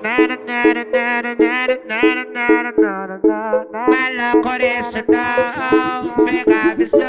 Maluco isso não, pega a visão.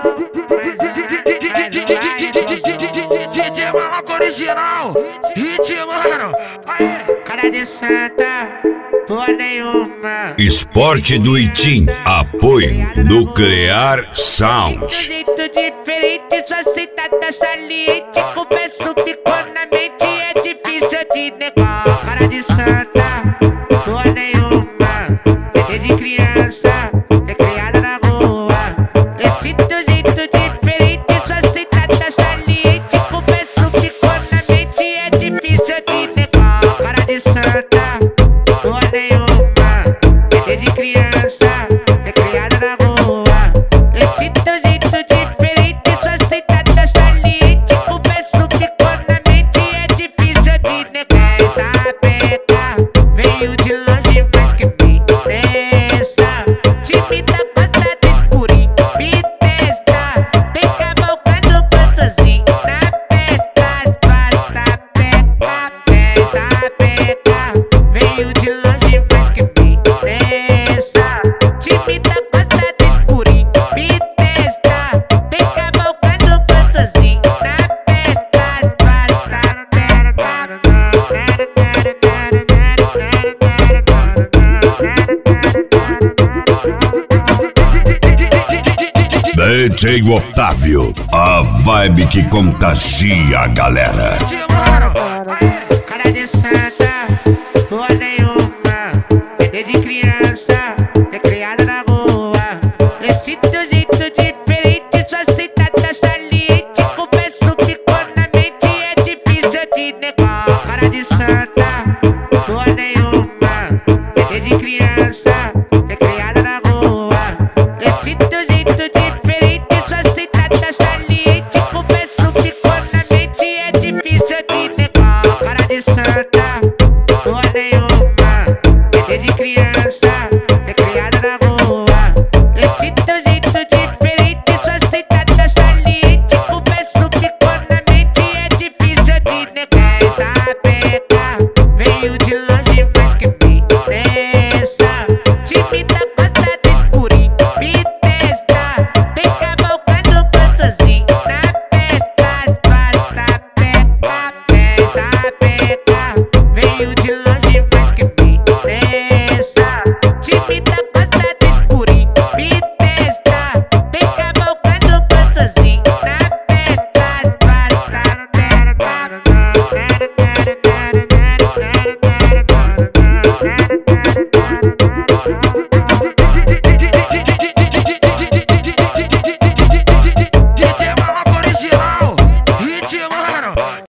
DJ Maluco original, hit, mano. Cara de santa, porra nenhuma. Esporte do Itim, apoio Nuclear Sound. Jeito diferente, sua sentada saliente. Confesso, ficou na mente, é difícil de negar. Cara de santa, porra nenhuma. É de criança, é criada na rua. Esse teu jeito diferente, sua sentada saliente. Confesso, ficou na mente, é difícil de negar. Cara de santa, porra nenhuma. É de criança, é criada na rua. Esse teu jeito diferente, sua sentada saliente. Confesso, ficou na mente, é difícil de negar. Essa peca veio de longe, mas que me interessa. Time da costa do escurinho, me testa. Peca boca no cantozinho, na peca, basta peca. Essa peca veio de longe, mas que me interessa. Time da costa do escurinho, me testa. Peca boca no cantozinho, na peca, basta DJ Otávio, a vibe que contagia a galera. Cara de santa, porra nenhuma. É de criança, é criada na rua. Esse teu jeito diferente, sua sentada saliente. Confesso, ficou na mente, é difícil de negar. Cara de santa, porra nenhuma. É de criança, é criada na rua. Esse teu jeito diferente, sua sentada saliente. Confesso, ficou na mente, é difícil de negar. Cara de santa, porra nenhuma. É de criança, é criada na rua. Esse teu jeito diferente, sua sentada saliente. Confesso, ficou na mente, é difícil de negar. Essa peca veio de longe, mas que me interessa. Time da costa do escurinho, me testa. Peca boca no cantozinho, na peca, basta peca. Essa peca veio de longe.